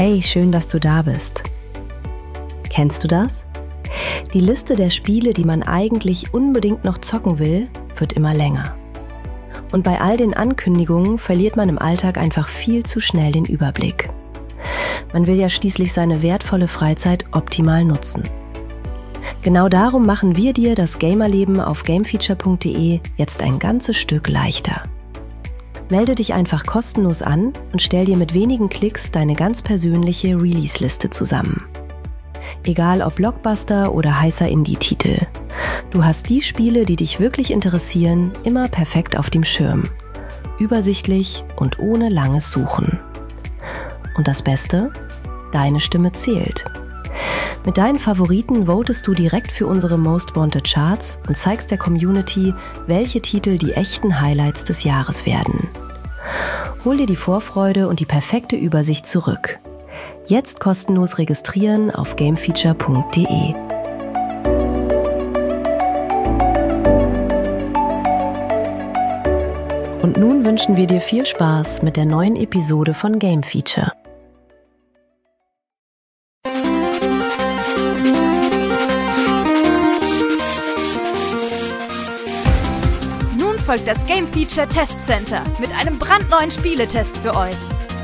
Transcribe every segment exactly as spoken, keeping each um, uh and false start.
Hey, schön, dass du da bist. Kennst du das? Die Liste der Spiele, die man eigentlich unbedingt noch zocken will, wird immer länger. Und bei all den Ankündigungen verliert man im Alltag einfach viel zu schnell den Überblick. Man will ja schließlich seine wertvolle Freizeit optimal nutzen. Genau darum machen wir dir das Gamerleben auf gamefeature punkt de jetzt ein ganzes Stück leichter. Melde dich einfach kostenlos an und stell dir mit wenigen Klicks deine ganz persönliche Release-Liste zusammen. Egal ob Blockbuster oder heißer Indie-Titel. Du hast die Spiele, die dich wirklich interessieren, immer perfekt auf dem Schirm. Übersichtlich und ohne langes Suchen. Und das Beste? Deine Stimme zählt. Mit deinen Favoriten votest du direkt für unsere Most Wanted Charts und zeigst der Community, welche Titel die echten Highlights des Jahres werden. Hol dir die Vorfreude und die perfekte Übersicht zurück. Jetzt kostenlos registrieren auf gamefeature punkt de. Und nun wünschen wir dir viel Spaß mit der neuen Episode von Game Feature. Folgt das Game Feature Test Center mit einem brandneuen Spieletest für euch.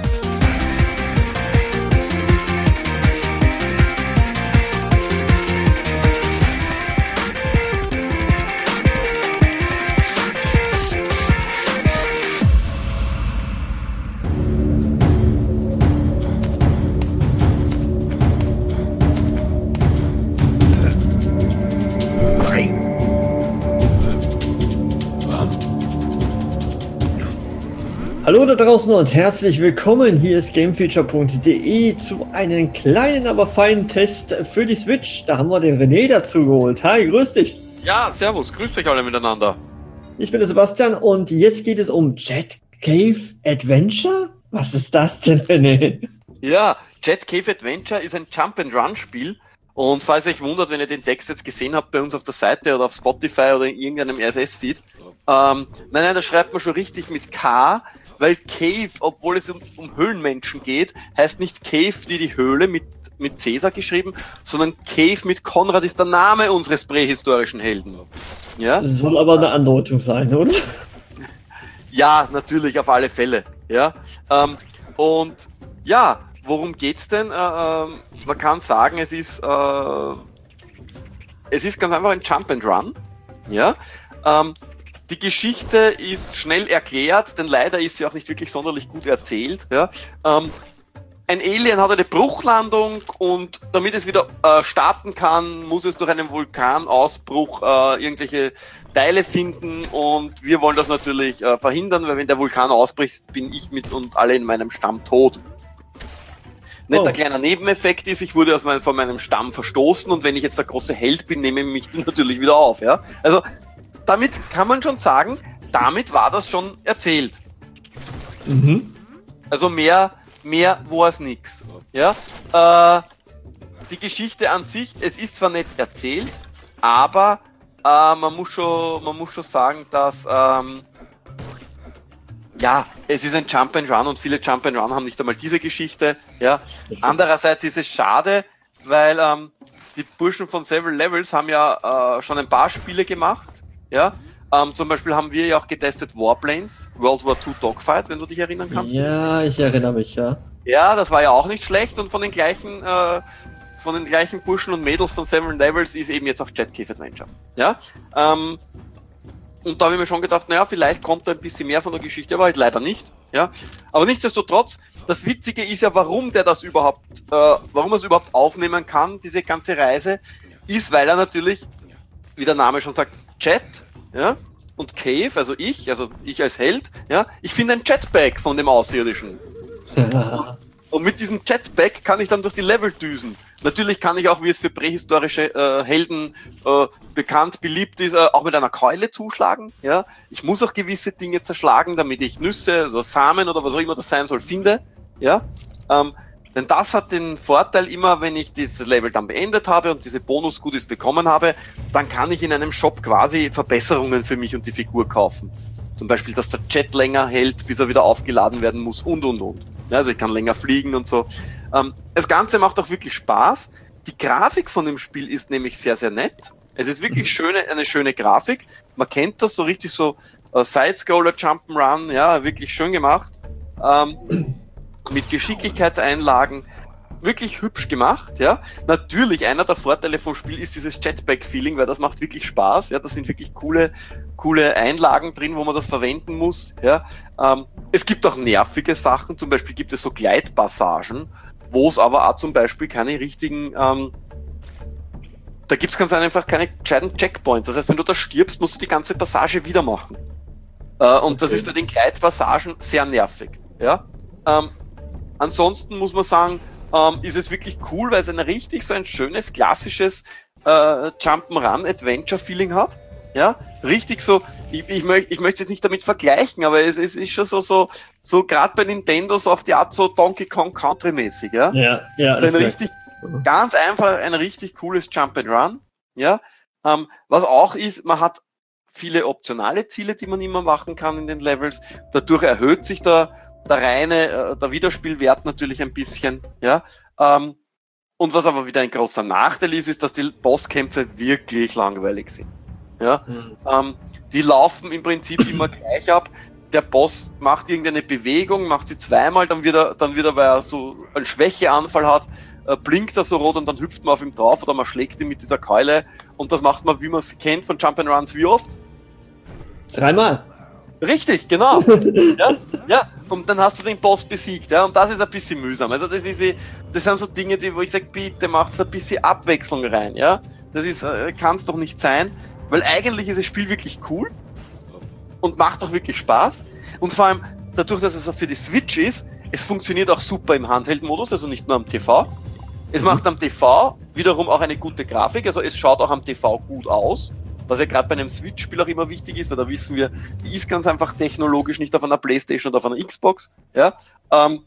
Hallo da draußen und herzlich willkommen. Hier ist gamefeature punkt de zu einem kleinen, aber feinen Test für die Switch. Da haben wir den René dazu geholt. Hi, grüß dich. Ja, servus, grüßt euch alle miteinander. Ich bin der Sebastian und jetzt geht es um Jet Cave Adventure? Was ist das denn, René? Ja, Jet Cave Adventure ist ein Jump-and-Run-Spiel. Und falls ihr euch wundert, wenn ihr den Text jetzt gesehen habt bei uns auf der Seite oder auf Spotify oder in irgendeinem R S S-Feed, ähm, nein, nein, da schreibt man schon richtig mit K, weil Cave, obwohl es um, um Höhlenmenschen geht, heißt nicht Cave wie die Höhle mit, mit Cäsar geschrieben, sondern Cave mit Konrad ist der Name unseres prähistorischen Helden. Ja? Das soll aber eine Andeutung sein, oder? Ja, natürlich, auf alle Fälle. Ja? Ähm, und ja, worum geht's denn? Äh, äh, man kann sagen, es ist, äh, es ist ganz einfach ein Jump and Run. Ja? Ähm, Die Geschichte ist schnell erklärt, denn leider ist sie auch nicht wirklich sonderlich gut erzählt. Ja. Ähm, ein Alien hat eine Bruchlandung und damit es wieder äh, starten kann, muss es durch einen Vulkanausbruch äh, irgendwelche Teile finden und wir wollen das natürlich äh, verhindern, weil wenn der Vulkan ausbricht, bin ich mit und alle in meinem Stamm tot. Netter oh. kleiner Nebeneffekt ist, ich wurde aus meinem, von meinem Stamm verstoßen und wenn ich jetzt der große Held bin, nehme ich mich natürlich wieder auf. Ja. Also damit kann man schon sagen, damit war das schon erzählt. Mhm. Also mehr, mehr war es nix. Ja? Äh, die Geschichte an sich, es ist zwar nicht erzählt, aber äh, man, muss schon, man muss schon sagen, dass ähm, ja, es ist ein Jump and Run und viele Jump and Run haben nicht einmal diese Geschichte. Ja? Andererseits ist es schade, weil ähm, die Burschen von Several Levels haben ja äh, schon ein paar Spiele gemacht. Ja, ähm, zum Beispiel haben wir ja auch getestet Warplanes, World War Two Dogfight, wenn du dich erinnern kannst. Ja, ich erinnere mich, ja. Ja, das war ja auch nicht schlecht und von den gleichen, äh, von den gleichen Burschen und Mädels von Seven Levels ist eben jetzt auch Jet Cave Adventure. Ja, ähm, und da habe ich mir schon gedacht, naja, vielleicht kommt da ein bisschen mehr von der Geschichte, aber halt leider nicht. Ja, aber nichtsdestotrotz, das Witzige ist ja, warum der das überhaupt, äh, warum er es überhaupt aufnehmen kann, diese ganze Reise, ist, weil er natürlich, wie der Name schon sagt, Jet, ja, und Cave, also ich, also ich als Held, ja, ich finde ein Jetpack von dem Außerirdischen. Ja. Und mit diesem Jetpack kann ich dann durch die Level düsen. Natürlich kann ich auch, wie es für prähistorische äh, Helden äh, bekannt, beliebt ist, äh, auch mit einer Keule zuschlagen. Ja, ich muss auch gewisse Dinge zerschlagen, damit ich Nüsse, also Samen oder was auch immer das sein soll, finde. Ja, ähm, denn das hat den Vorteil immer, wenn ich dieses Level dann beendet habe und diese Bonus-Goodies bekommen habe, dann kann ich in einem Shop quasi Verbesserungen für mich und die Figur kaufen. Zum Beispiel, dass der Jet länger hält, bis er wieder aufgeladen werden muss und, und, und. Ja, also ich kann länger fliegen und so. Ähm, das Ganze macht auch wirklich Spaß. Die Grafik von dem Spiel ist nämlich sehr, sehr nett. Es ist wirklich schöne, eine schöne Grafik. Man kennt das so richtig so äh, Side-Scroller, Jump'n'Run, ja, wirklich schön gemacht. Ähm, mit Geschicklichkeitseinlagen. Wirklich hübsch gemacht, ja. Natürlich, einer der Vorteile vom Spiel ist dieses Jetpack-Feeling, weil das macht wirklich Spaß, ja. Da sind wirklich coole, coole Einlagen drin, wo man das verwenden muss, ja. Ähm, es gibt auch nervige Sachen, zum Beispiel gibt es so Gleitpassagen, wo es aber auch zum Beispiel keine richtigen, ähm, da gibt es ganz einfach keine gescheiten Checkpoints. Das heißt, wenn du da stirbst, musst du die ganze Passage wieder machen. Äh, und okay. Das ist bei den Gleitpassagen sehr nervig, ja. Ähm, ansonsten muss man sagen, Ähm, ist es wirklich cool, weil es ein richtig so ein schönes, klassisches äh, Jump'n'Run-Adventure-Feeling hat. Ja, richtig so, ich, ich, möcht, ich möchte es jetzt nicht damit vergleichen, aber es, es ist schon so, so, so gerade bei Nintendo so auf die Art so Donkey Kong Country-mäßig, ja. Ja, ja. Das ist ein richtig, ganz einfach, ein richtig cooles Jump'n'Run, ja. Ähm, was auch ist, man hat viele optionale Ziele, die man immer machen kann in den Levels. Dadurch erhöht sich der der reine, der Wiederspielwert natürlich ein bisschen, ja, ähm, und was aber wieder ein großer Nachteil ist, ist, dass die Bosskämpfe wirklich langweilig sind, ja, mhm. ähm, die laufen im Prinzip immer gleich ab, der Boss macht irgendeine Bewegung, macht sie zweimal, dann wieder, dann wieder, weil er so einen Schwächeanfall hat, äh, blinkt er so rot und dann hüpft man auf ihm drauf oder man schlägt ihn mit dieser Keule und das macht man, wie man es kennt von Jump'n'Runs, wie oft? Dreimal. Richtig, genau. ja, ja, und dann hast du den Boss besiegt, ja, und das ist ein bisschen mühsam. Also das ist, das sind so Dinge, die, wo ich sage, bitte macht ein bisschen Abwechslung rein, ja. Das ist, kann es doch nicht sein, weil eigentlich ist das Spiel wirklich cool und macht auch wirklich Spaß. Und vor allem dadurch, dass es auch für die Switch ist, es funktioniert auch super im Handheld-Modus, also nicht nur am T V. Es mhm. macht am T V wiederum auch eine gute Grafik, also es schaut auch am T V gut aus. Was ja gerade bei einem Switch-Spiel auch immer wichtig ist, weil da wissen wir, die ist ganz einfach technologisch nicht auf einer Playstation oder auf einer Xbox, ja, ähm,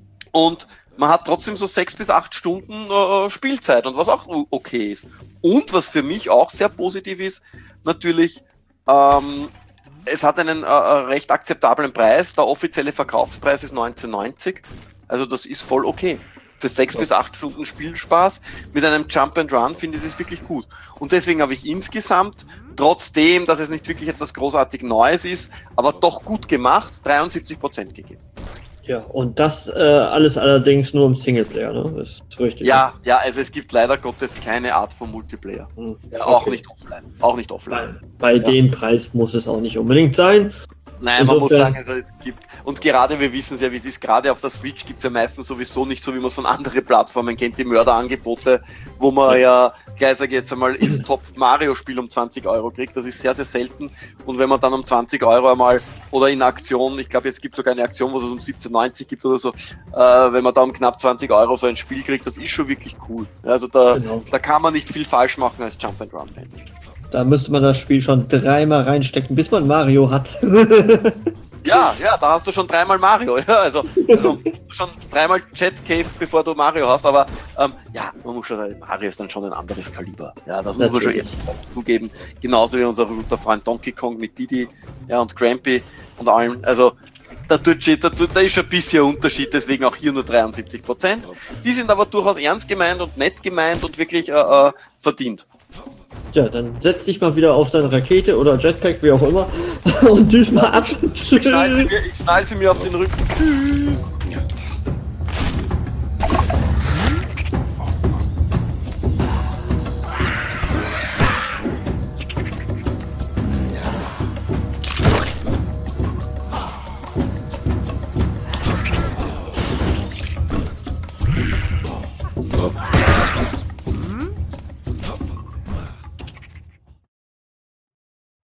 und man hat trotzdem so sechs bis acht Stunden äh, Spielzeit und was auch okay ist. Und was für mich auch sehr positiv ist, natürlich, ähm, es hat einen äh, recht akzeptablen Preis, der offizielle Verkaufspreis ist neunzehn neunzig, also das ist voll okay. Für sechs ja. bis acht Stunden Spielspaß mit einem Jump and Run finde ich das wirklich gut. Und deswegen habe ich insgesamt, trotzdem, dass es nicht wirklich etwas großartig Neues ist, aber doch gut gemacht, dreiundsiebzig Prozent gegeben. Ja, und das äh, alles allerdings nur im Singleplayer, ne? Das ist richtig. Ja, ja, also es gibt leider Gottes keine Art von Multiplayer. Hm, ja, okay. Auch nicht offline. Auch nicht offline. Bei, bei ja. dem Preis muss es auch nicht unbedingt sein. Nein, man muss sagen, also es gibt, und gerade, wir wissen es ja, wie es ist, gerade auf der Switch gibt es ja meistens sowieso nicht so, wie man es von anderen Plattformen kennt, die Mörderangebote, wo man ja, gleich sage ich jetzt einmal, das Top-Mario-Spiel um zwanzig Euro kriegt, das ist sehr, sehr selten, und wenn man dann um zwanzig Euro einmal, oder in Aktion, ich glaube, jetzt gibt es sogar eine Aktion, wo es um siebzehn neunzig gibt oder so, äh, wenn man da um knapp zwanzig Euro so ein Spiel kriegt, das ist schon wirklich cool. Also da, genau. da kann man nicht viel falsch machen als Jump-and-Run-Fan. Da müsste man das Spiel schon dreimal reinstecken, bis man Mario hat. Ja, ja, da hast du schon dreimal Mario. Ja, also, also schon dreimal Jet Cave, bevor du Mario hast. Aber ähm, ja, man muss schon sagen, Mario ist dann schon ein anderes Kaliber. Ja, das muss man schon ehrlich zugeben. Genauso wie unser guter Freund Donkey Kong mit Didi, ja, und Grampy und allem. Also da, tut, da, tut, da ist schon ein bisschen Unterschied, deswegen auch hier nur dreiundsiebzig Prozent. Die sind aber durchaus ernst gemeint und nett gemeint und wirklich äh, äh, verdient. Ja, dann setz dich mal wieder auf deine Rakete oder Jetpack, wie auch immer, und düst mal ab. Ich schnall sie mir, ich schnall sie mir auf den Rücken. Tschüss.